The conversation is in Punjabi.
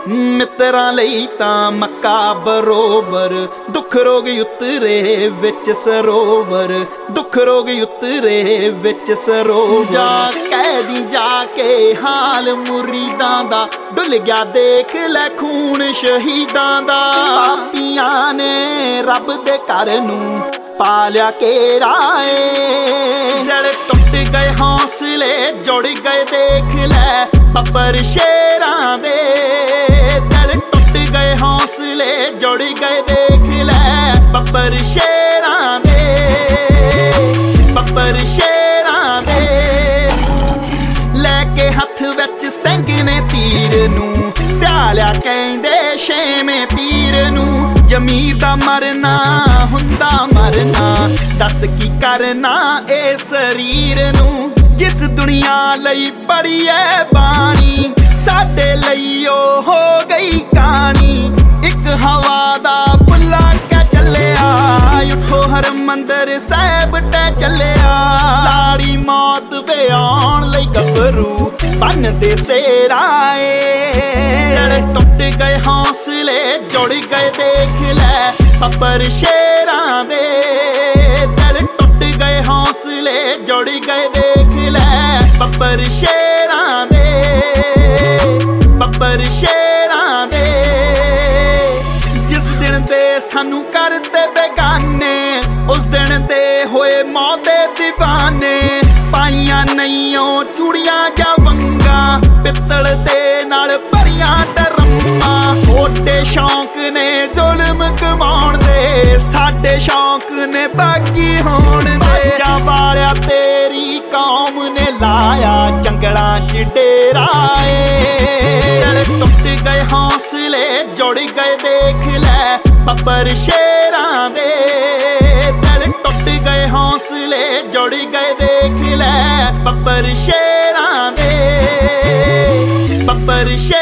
ਮਿੱਤਰਾਂ ਲਈ ਤਾਂ ਮੱਕਾ ਬਰੋਬਰ, ਦੁੱਖ ਰੋਗ ਉਤਰੇ ਵਿੱਚ ਸਰੋਵਰ, ਦੁੱਖ ਰੋਗ ਉਤਰੇ ਵਿੱਚ ਸਰੋਵਰ। ਜਾ ਕਹਿਦੀ ਜਾ ਕੇ ਹਾਲ ਮੁਰੀਦਾਂ ਦਾ, ਡੁੱਲ ਗਿਆ ਦੇਖ ਲੈ ਖੂਨ ਸ਼ਹੀਦਾਂ ਦਾ। ਪਾਪੀਆਂ ਨੇ ਰੱਬ ਦੇ ਘਰ ਨੂੰ ਪਾ ਲਿਆ ਘੇਰਾ ਏ, ਜਿਹੜੇ ਟੁੱਟ ਗਏ ਹੌਸਲੇ ਜੁੜ ਗਏ ਦੇਖ ਲੈ ਬੱਬਰ ਸ਼ੇਰਾਂ ਦੇ। ਦਿਲ ਟੁੱਟ ਗਏ ਹੌਸਲੇ ਜੁੜ ਗਏ ਦੇਖ ਲੈ ਬੱਬਰ ਸ਼ੇਰਾਂ ਦੇ, ਬੱਬਰ ਸ਼ੇਰਾਂ ਦੇ। ਲੈ ਕੇ ਹੱਥ ਵਿੱਚ ਸਿੰਘ ਨੇ ਤੀਰ ਨੂੰ, ਧਿਆਲਿਆ ਕਹਿੰਦੇ ਛੇਵੇਂ ਪੀਰ ਨੂੰ। ਜ਼ਮੀਰ ਦਾ ਮਰਨਾ ਹੁੰਦਾ ਮਰਨਾ, ਦੱਸ ਕੀ ਕਰਨਾ ਇਹ ਸਰੀਰ ਨੂੰ। ਜਿਸ ਦੁਨੀਆ ਲਈ ਪੜੀ ਐ ਬਾਣੀ, ਸਾਡੇ ਲਈ ਉਹ ਹੋ ਗਈ ਕਹਾਣੀ। ਇੱਕ ਹਵਾ ਦਾ ਬੁੱਲਾ ਕੇ ਚੱਲਿਆ, ਉੱਠੋ ਹਰਮੰਦਰ ਸਾਹਿਬ ਟੇ ਚੱਲਿਆ। ਲਾੜੀ ਮੌਤ ਵੇ ਆਉਣ ਲਈ ਗੱਭਰੂ ਬੰਨਦੇ ਸਿਰਾਂ ਏ, ਜਿਹੜੇ ਟੁੱਟ ਗਏ ਹੌਸਲੇ ਜੁੜ ਗਏ ਦੇਖ ਲੈ ਬੱਬਰ ਸ਼ੇਰਾਂ ਦੇ। ਦਿਲ ਟੁੱਟ ਗਏ ਹੌਸਲੇ ਜੁੜ ਗਏ ਦੇਖ ਲੈ ਬੱਬਰ ਸ਼ੇਰਾਂ ਦੇ, ਬੱਬਰ ਸ਼ੇਰਾਂ ਦੇ। ਜਿਸ ਦਿਨ ਦੇ ਸਾਨੂੰ ਕਰਤੇ ਬੇਗਾਨੇ, ਉਸ ਦਿਨ ਦੇ ਹੋਏ ਮੌਤ ਦੇ ਦੀਵਾਨੇ। ਪਾਈਆਂ ਨਹੀਂਓ ਚੂੜੀਆਂ ਜਾਂ ਵੰਗਾਂ, ਪਿੱਤਲ ਦੇ ਨਾਲ ਭਰੀਆਂ ਡਰਮਾਂ। ਛੋਟੇ ਸ਼ੌਂਕ ਨੇ ਜ਼ੁਲਮ ਕਮਾਉਣ ਦੇ, ਸਾਡੇ ਸ਼ੌਂਕ ਨੇ ਬਾਗੀ ਹੋਣ ਦੇ। ਬੱਚਾ ਵਾਲਿਆ ਤੇਰੀ ਕੌਮ ਨੇ ਲਾਇਆ ਜੰਗਲਾਂ 'ਚ ਡੇਰਾ ਏ, ਟੁੱਟ ਗਏ ਹੌਸਲੇ ਜੁੜ ਗਏ ਦੇਖ ਲੈ ਬੱਬਰ ਸ਼ੇਰਾਂ ਦੇ। ਦਿਲ ਟੁੱਟ ਗਏ ਹੌਸਲੇ ਜੁੜ ਗਏ ਦੇਖ ਲੈ ਬੱਬਰ ਸ਼ੇਰਾਂ ਦੇ, ਬੱਬਰ ਸ਼ੇਰਾਂ